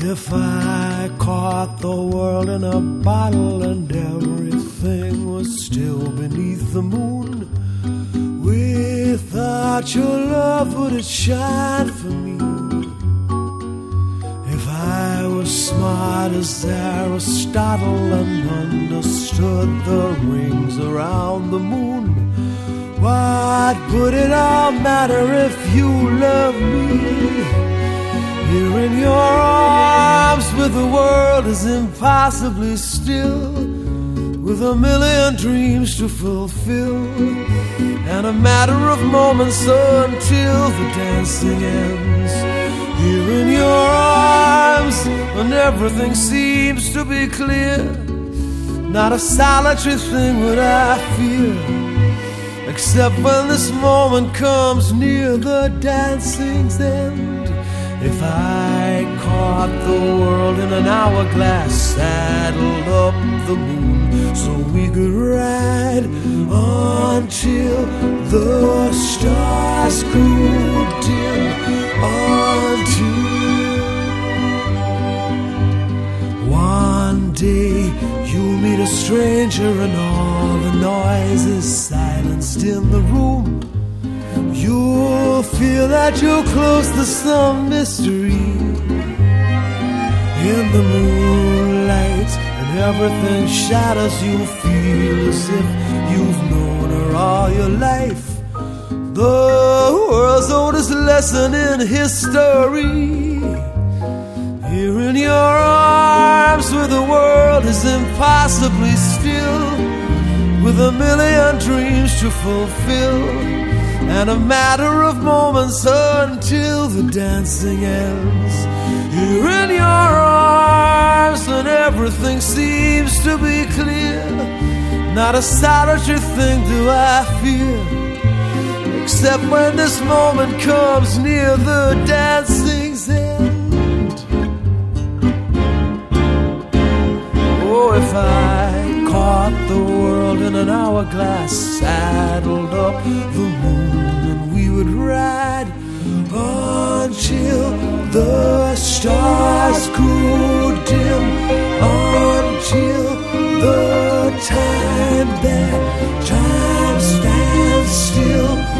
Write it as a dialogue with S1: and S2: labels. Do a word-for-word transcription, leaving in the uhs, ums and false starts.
S1: If I caught the world in a bottle and everything was still beneath the moon, without your love would it shine for me? If I was smart as Aristotle and understood the rings around the moon, what would it all matter if you love me? Here in your arms with the world is impossibly still, with a million dreams to fulfill, and a matter of moments until the dancing ends. Here in your arms when everything seems to be clear, not a solitary thing would I fear, except when this moment comes near the dancing's end. If I caught the world in an hourglass, saddled up the moon so we could ride until the stars grew dim, until one day you'll meet a stranger and all the noise is silenced in the room. You'll feel that you're close to some mystery in the moonlight, and everything shadows. You'll feel as if you've known her all your life. The world's oldest lesson in history. Here in your arms where the world is impossibly still, with a million dreams to fulfill, and a matter of moments until the dancing ends. Here in your arms when everything seems to be clear, not a solitary thing do I fear, except when this moment comes near the dancing's end. Oh, if I caught the world in an hourglass, saddled up the moon, and we would ride until the stars grew dim, until the time that time stands still.